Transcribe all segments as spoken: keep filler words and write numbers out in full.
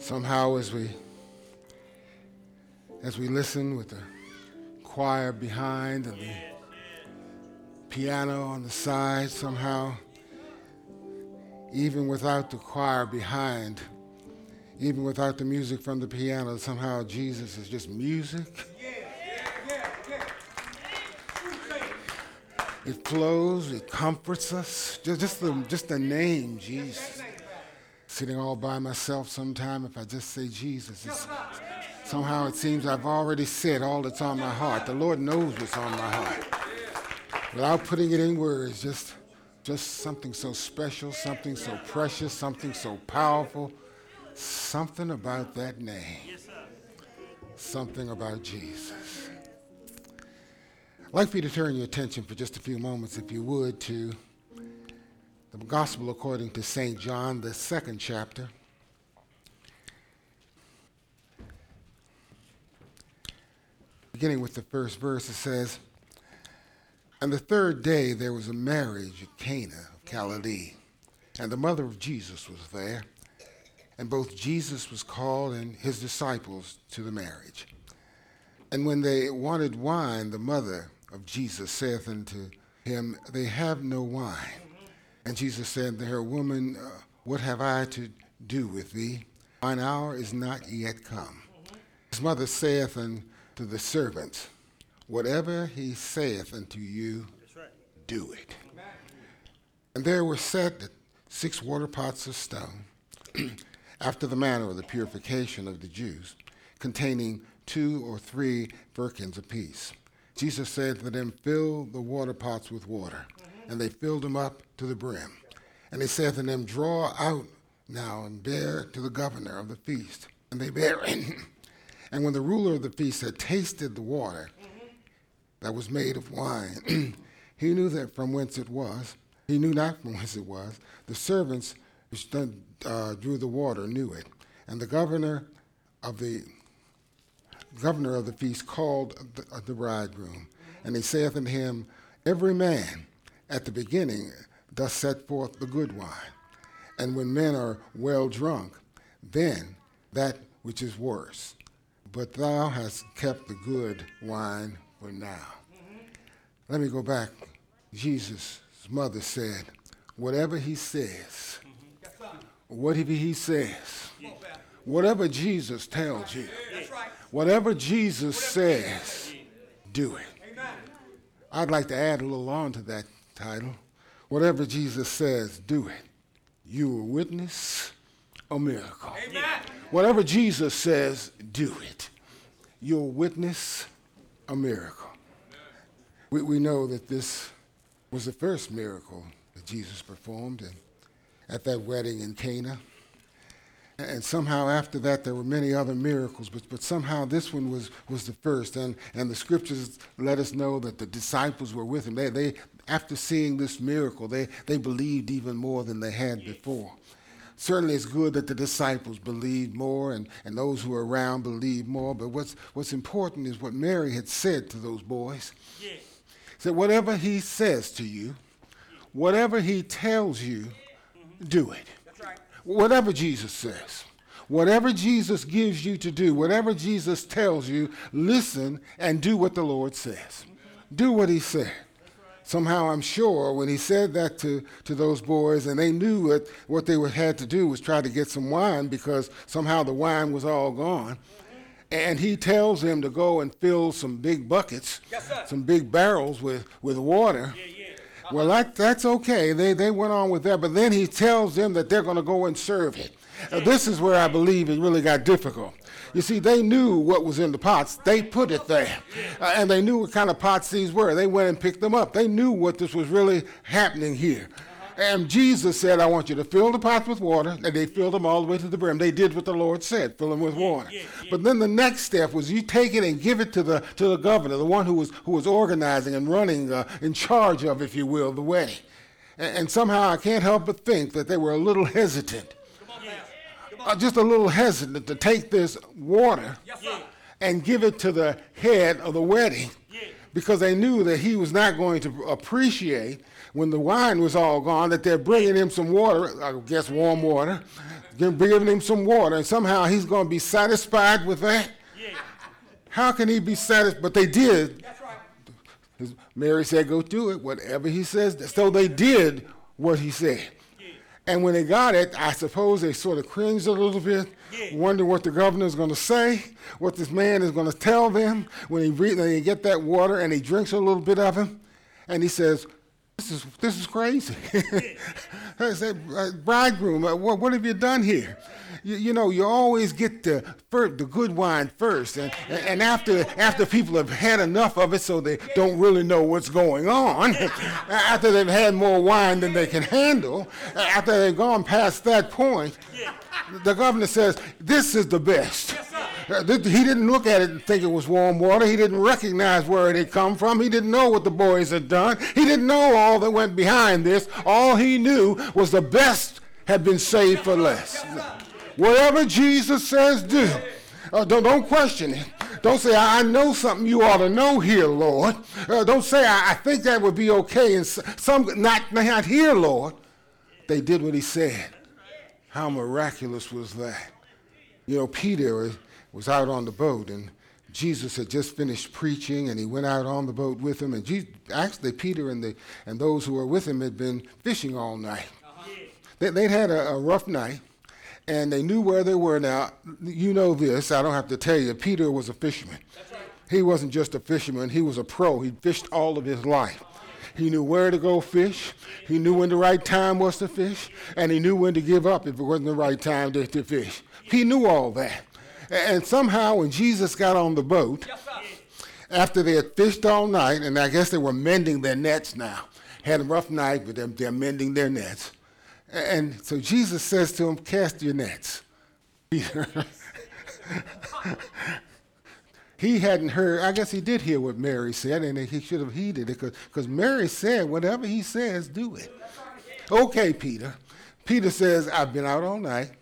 Somehow as we as we listen with the choir behind and the piano on the side, somehow, even without the choir behind, even without the music from the piano, somehow Jesus is just music. It flows, it comforts us. Just, just, the, just the name, Jesus. Sitting all by myself sometime, if I just say Jesus, it's, somehow it seems I've already said all that's on my heart. The Lord knows what's on my heart. Without putting it in words, just, just something so special, something so precious, something so powerful, something about that name, something about Jesus. I'd like for you to turn your attention for just a few moments, if you would, to the Gospel according to Saint John, the second chapter. Beginning with the first verse, it says, "And the third day there was a marriage at Cana of Galilee, and the mother of Jesus was there. And both Jesus was called and his disciples to the marriage. And when they wanted wine, the mother of Jesus saith unto him, They have no wine. And Jesus said to her, Woman, uh, what have I to do with thee? Mine hour is not yet come. His mother saith unto the servants, Whatever he saith unto you, do it. And there were set six water pots of stone, after the manner of the purification of the Jews, containing two or three firkins apiece. Jesus said to them, Fill the water pots with water. And they filled them up to the brim. And he said to them, Draw out now and bear to the governor of the feast. And they bare it. And when the ruler of the feast had tasted the water that was made of wine, he knew that from whence it was. He knew not from whence it was. The servants which done, uh, drew the water knew it. And the governor of the governor of the feast called the, uh, the bridegroom. And he saith unto him, Every man at the beginning doth set forth the good wine. And when men are well drunk, then that which is worse. But thou hast kept the good wine for now. Mm-hmm. Let me go back. Jesus' mother said, whatever he says, mm-hmm. whatever he says, yeah. whatever Jesus tells you, yeah. whatever Jesus whatever says, do it. Amen. I'd like to add a little on to that title. Whatever Jesus says, do it. You will witness a miracle. Amen. Whatever Jesus says, do it. You'll witness a miracle. We, we know that this was the first miracle that Jesus performed in, at that wedding in Cana. And somehow after that, there were many other miracles, but, but somehow this one was, was the first. And, and the scriptures let us know that the disciples were with him. They, they, after seeing this miracle, they, they believed even more than they had before. Certainly it's good that the disciples believed more and, and those who were around believed more, but what's, what's important is what Mary had said to those boys. Yeah. Said, whatever he says to you, whatever he tells you, mm-hmm. do it. That's right. Whatever Jesus says, whatever Jesus gives you to do, whatever Jesus tells you, listen and do what the Lord says. Mm-hmm. Do what he said. Somehow I'm sure when he said that to, to those boys, and they knew it, what they would, had to do was try to get some wine because somehow the wine was all gone. And he tells them to go and fill some big buckets, yes, some big barrels with, with water. Yeah, yeah. Uh-huh. Well, that, that's okay. They, they went on with that. But then he tells them that they're going to go and serve it. Uh, this is where I believe it really got difficult. You see, they knew what was in the pots. They put it there. Uh, and they knew what kind of pots these were. They went and picked them up. They knew what this was really happening here. And Jesus said, I want you to fill the pots with water. And they filled them all the way to the brim. They did what the Lord said, fill them with water. Yeah, yeah, yeah. But then the next step was you take it and give it to the to the governor, the one who was who was organizing and running, uh, in charge of, if you will, the wedding. And, and somehow I can't help but think that they were a little hesitant. Uh, just a little hesitant to take this water yes, and give it to the head of the wedding yeah. because they knew that he was not going to appreciate when the wine was all gone, that they're bringing him some water, I guess warm water, they're giving him some water, and somehow he's going to be satisfied with that? Yeah. How can he be satisfied? But they did. That's right. Mary said, go do it, whatever he says. So they did what he said. Yeah. And when they got it, I suppose they sort of cringed a little bit, yeah. wonder what the governor is going to say, what this man is going to tell them when he, re- when he get that water and he drinks a little bit of it. And he says, this is this is crazy. I said, bridegroom, what, what have you done here? You, you know, you always get the first, the good wine first, and, and after after people have had enough of it, so they don't really know what's going on. After they've had more wine than they can handle, after they've gone past that point, the governor says, this is the best. Uh, th- he didn't look at it and think it was warm water. He didn't recognize where it had come from. He didn't know what the boys had done. He didn't know all that went behind this. All he knew was the best had been saved for less. Whatever Jesus says, do. Uh, don't, don't question it. Don't say, I know something you ought to know here, Lord. Uh, don't say, I, I think that would be okay. And some, not, not here, Lord. They did what he said. How miraculous was that? You know, Peter was out on the boat, and Jesus had just finished preaching, and he went out on the boat with him. And Jesus, actually, Peter and the and those who were with him had been fishing all night. Uh-huh. They, they'd had a, a rough night, and they knew where they were. Now, you know this. I don't have to tell you. Peter was a fisherman. That's right. He wasn't just a fisherman. He was a pro. He fished all of his life. He knew where to go fish. He knew when the right time was to fish, and he knew when to give up if it wasn't the right time to, to fish. He knew all that. And somehow when Jesus got on the boat, after they had fished all night, and I guess they were mending their nets now, had a rough night, but they're, they're mending their nets. And so Jesus says to them, cast your nets. Peter, he hadn't heard, I guess he did hear what Mary said, and he should have heeded it, because Mary said, whatever he says, do it. Okay, Peter. Peter says, I've been out all night.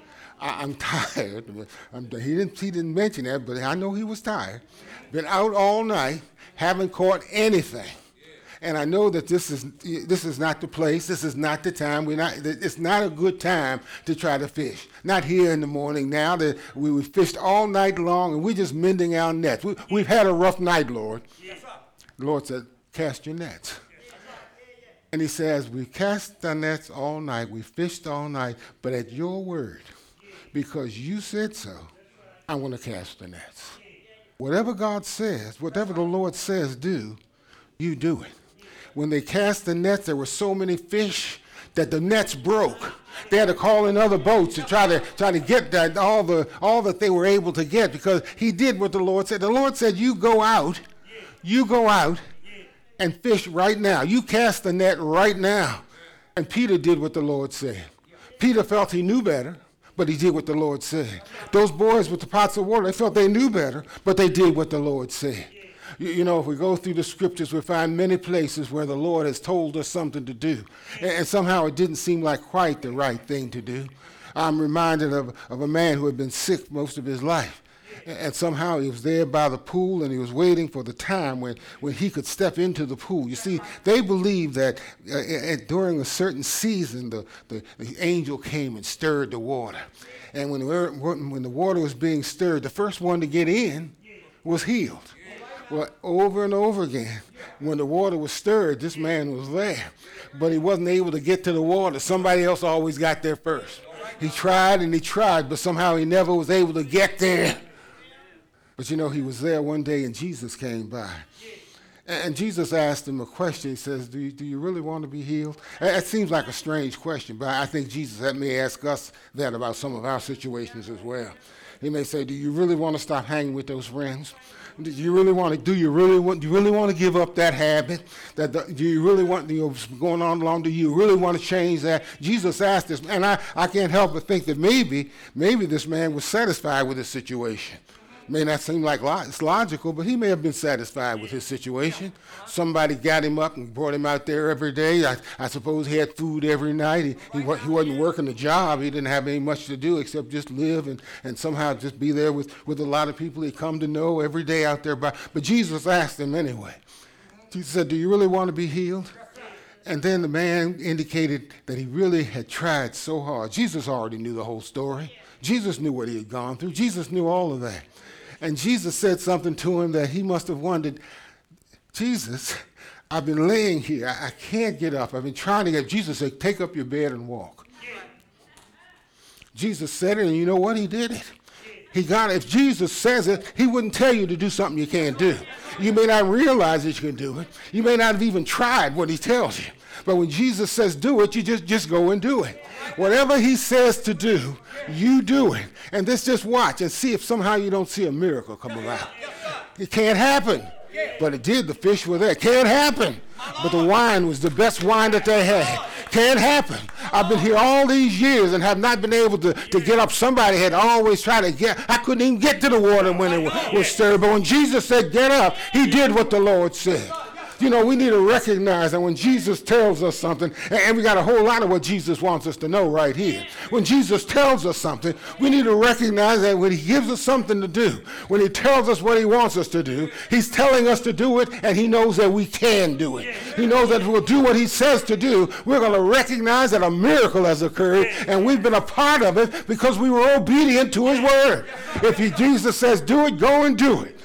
I, I'm tired. I'm, he, didn't, he didn't mention that, but I know he was tired. Been out all night, haven't caught anything. And I know that this is this is not the place. This is not the time. We're not. It's not a good time to try to fish. Not here in the morning. Now that we, we fished all night long, and we're just mending our nets. We, we've had a rough night, Lord. Yes, sir. The Lord said, "Cast your nets." Yes, and He says, "We cast our nets all night. We fished all night, but at your word, because you said so, I'm going to cast the nets." Whatever God says, whatever the Lord says, do, you do it. When they cast the nets, there were so many fish that the nets broke. They had to call in other boats to try to try to get that all the all that they were able to get, because he did what the Lord said. The Lord said, "You go out, you go out and fish right now. You cast the net right now." And Peter did what the Lord said. Peter felt he knew better, but he did what the Lord said. Those boys with the pots of water, they felt they knew better, but they did what the Lord said. You, you know, if we go through the scriptures, we find many places where the Lord has told us something to do, and, and somehow it didn't seem like quite the right thing to do. I'm reminded of, of a man who had been sick most of his life. And somehow he was there by the pool, and he was waiting for the time when, when he could step into the pool. You see, they believed that uh, during a certain season, the, the, the angel came and stirred the water. And when the, when the water was being stirred, the first one to get in was healed. Well, over and over again, when the water was stirred, this man was there. But he wasn't able to get to the water. Somebody else always got there first. He tried and he tried, but somehow he never was able to get there. But you know, he was there one day and Jesus came by. And Jesus asked him a question. He says, do you, do you really want to be healed? It seems like a strange question, but I think Jesus may ask us that about some of our situations as well. He may say, do you really want to stop hanging with those friends? Do you really want to, do you really want, do you really want to give up that habit? That the, do you really want, you know, going on long, do you really want to change that? Jesus asked this, and I, I can't help but think that maybe, maybe this man was satisfied with his situation. May not seem like lo- it's logical, but he may have been satisfied with his situation. Somebody got him up and brought him out there every day. I, I suppose he had food every night. He, he, wa- he wasn't working a job. He didn't have any much to do except just live and, and somehow just be there with, with a lot of people he come to know every day out there. But, but Jesus asked him anyway. Jesus said, do you really want to be healed? And then the man indicated that he really had tried so hard. Jesus already knew the whole story. Jesus knew what he had gone through. Jesus knew all of that. And Jesus said something to him that he must have wondered, Jesus, I've been laying here. I, I can't get up. I've been trying to get. Jesus said, take up your bed and walk. Jesus said it, and you know what? He did it. He got it. If Jesus says it, he wouldn't tell you to do something you can't do. You may not realize that you can do it. You may not have even tried what he tells you. But when Jesus says do it, you just, just go and do it. Whatever he says to do, you do it. And this just watch and see if somehow you don't see a miracle come about. It can't happen. But it did. The fish were there. Can't happen. But the wine was the best wine that they had. Can't happen. I've been here all these years and have not been able to, to get up. Somebody had always tried to get. I couldn't even get to the water when it was, was stirred. But when Jesus said get up, he did what the Lord said. You know, we need to recognize that when Jesus tells us something, and we got a whole lot of what Jesus wants us to know right here. When Jesus tells us something, we need to recognize that when he gives us something to do, when he tells us what he wants us to do, he's telling us to do it, and he knows that we can do it. He knows that if we'll do what he says to do, we're going to recognize that a miracle has occurred, and we've been a part of it because we were obedient to his word. If he, Jesus says do it, go and do it.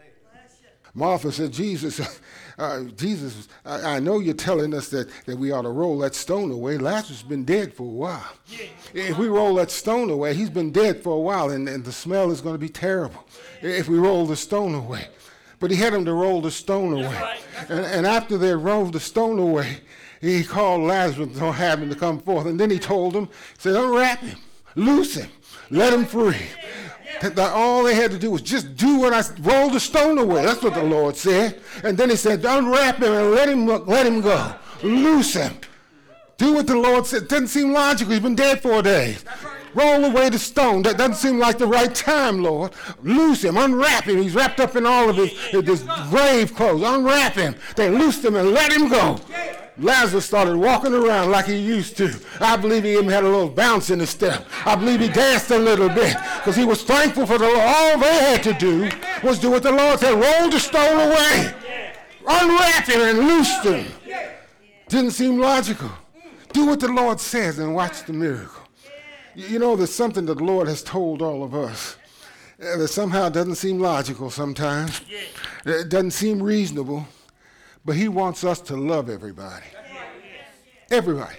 Martha said, Jesus... Uh, Jesus, I, I know you're telling us that, that we ought to roll that stone away. Lazarus has been dead for a while. Yeah. If we roll that stone away, he's been dead for a while, and, and the smell is going to be terrible if we roll the stone away. But he had him to roll the stone away. Right. And, and after they rolled the stone away, he called Lazarus to have him to come forth. And then he told him, he said, unwrap him, loose him, let him free. That all they had to do was just do what I roll the stone away. That's what the Lord said. And then he said, unwrap him and let him let him go. Loose him. Do what the Lord said. Doesn't seem logical. He's been dead four days. Roll away the stone. That doesn't seem like the right time, Lord. Loose him. Unwrap him. He's wrapped up in all of his, his grave clothes. Unwrap him. They loosed him and let him go. Lazarus started walking around like he used to. I believe he even had a little bounce in his step. I believe he danced a little bit because he was thankful for the Lord. All they had to do was do what the Lord said. Roll the stone away. Unwrap him and loose him. Didn't seem logical. Do what the Lord says and watch the miracle. You know, there's something that the Lord has told all of us that somehow doesn't seem logical sometimes. It doesn't seem reasonable. But he wants us to love everybody. Everybody.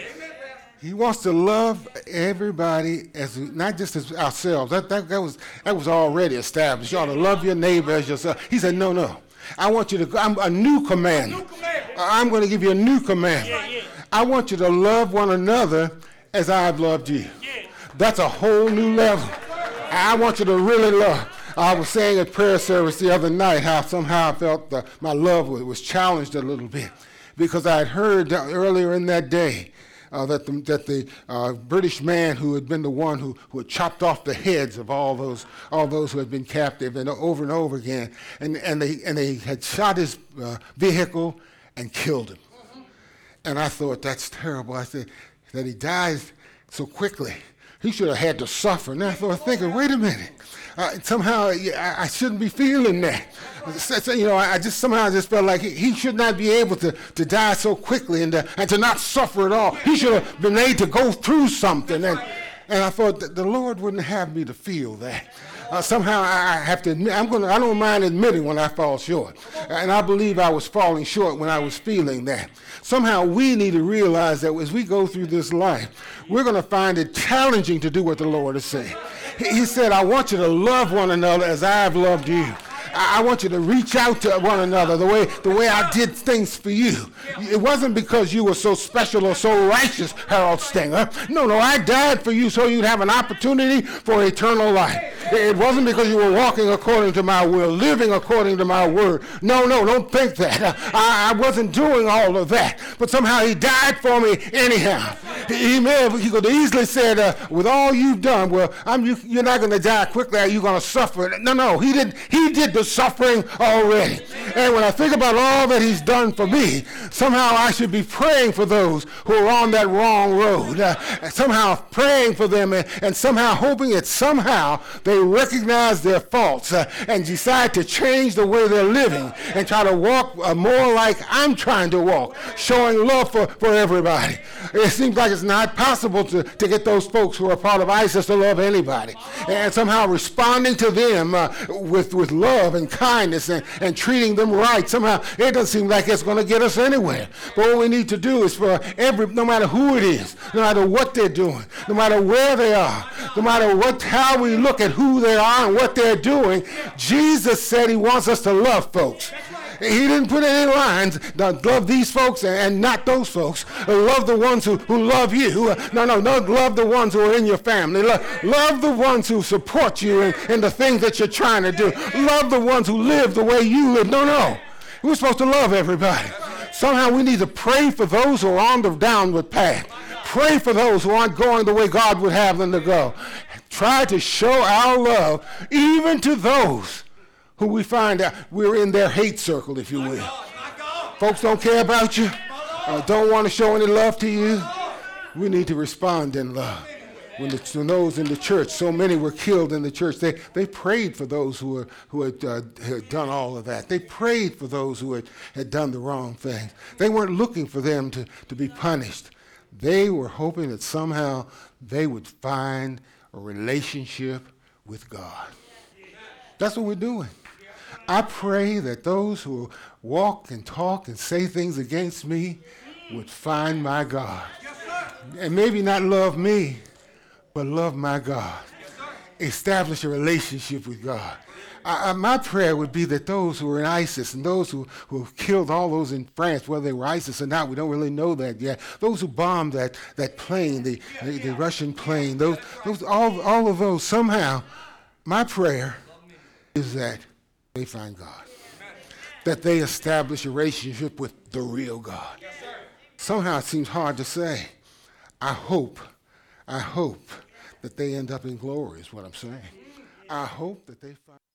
He wants to love everybody as not just as ourselves. That, that, that was that was already established. You ought to love your neighbor as yourself. He said, no, no. I want you to, I'm a new command. I'm going to give you a new command. I want you to love one another as I've loved you. That's a whole new level. I want you to really love. I was saying at prayer service the other night how somehow I felt that my love was challenged a little bit because I had heard earlier in that day uh, that the, that the uh, British man who had been the one who, who had chopped off the heads of all those all those who had been captive and over and over again, and, and, they, and they had shot his uh, vehicle and killed him. Mm-hmm. And I thought, that's terrible. I said, that he dies so quickly. He should have had to suffer. And I thought, thinking, wait a minute. Uh, somehow I, I shouldn't be feeling that. So, you know, I just somehow just felt like he, he should not be able to, to die so quickly and to, and to not suffer at all. He should have been made to go through something. And, and I thought that the Lord wouldn't have me to feel that. Uh, somehow I have to admit, I'm gonna, I don't mind admitting when I fall short. And I believe I was falling short when I was feeling that. Somehow we need to realize that as we go through this life, we're going to find it challenging to do what the Lord is saying. He said, I want you to love one another as I've loved you. I want you to reach out to one another the way the way I did things for you. It wasn't because you were so special or so righteous, Harold Stenger. No, no, I died for you so you'd have an opportunity for eternal life. It wasn't because you were walking according to my will, living according to my word. No, no, don't think that. I, I wasn't doing all of that. But somehow he died for me anyhow. He, he, may have, he could have easily said, uh, with all you've done, well, I'm, you, you're not going to die quickly. Are you going to suffer? No, no, he did, he did the suffering already. And when I think about all that he's done for me, somehow I should be praying for those who are on that wrong road. Uh, somehow praying for them and, and somehow hoping that somehow they recognize their faults uh, and decide to change the way they're living and try to walk uh, more like I'm trying to walk, showing love for, for everybody. It seems like it's not possible to, to get those folks who are part of ISIS to love anybody. And somehow responding to them uh, with, with love and kindness and, and treating them right, somehow it doesn't seem like it's going to get us anywhere. But what we need to do is for every, no matter who it is, no matter what they're doing, no matter where they are, no matter what, how we look at who they are and what they're doing, Jesus said he wants us to love folks. He didn't put any lines, love these folks and not those folks. Love the ones who, who love you. No, no, no, love the ones who are in your family. Love, love the ones who support you in, in the things that you're trying to do. Love the ones who live the way you live. No, no. We're supposed to love everybody. Somehow we need to pray for those who are on the downward path. Pray for those who aren't going the way God would have them to go. Try to show our love even to those who we find out we're in their hate circle, if you will. Folks don't care about you, or don't want to show any love to you. We need to respond in love. When, the, when those in the church, so many were killed in the church, they, they prayed for those who, were, who had, uh, had done all of that. They prayed for those who had, had done the wrong things. They weren't looking for them to, to be punished. They were hoping that somehow they would find a relationship with God. That's what we're doing. I pray that those who walk and talk and say things against me would find my God. And maybe not love me, but love my God. Establish a relationship with God. I, I, my prayer would be that those who are in ISIS and those who, who killed all those in France, whether they were ISIS or not, we don't really know that yet. Those who bombed that, that plane, the, the, the Russian plane, those, those, all, all of those, somehow, my prayer is that they find God, that they establish a relationship with the real God. Somehow it seems hard to say. I hope, I hope that they end up in glory is what I'm saying. I hope that they find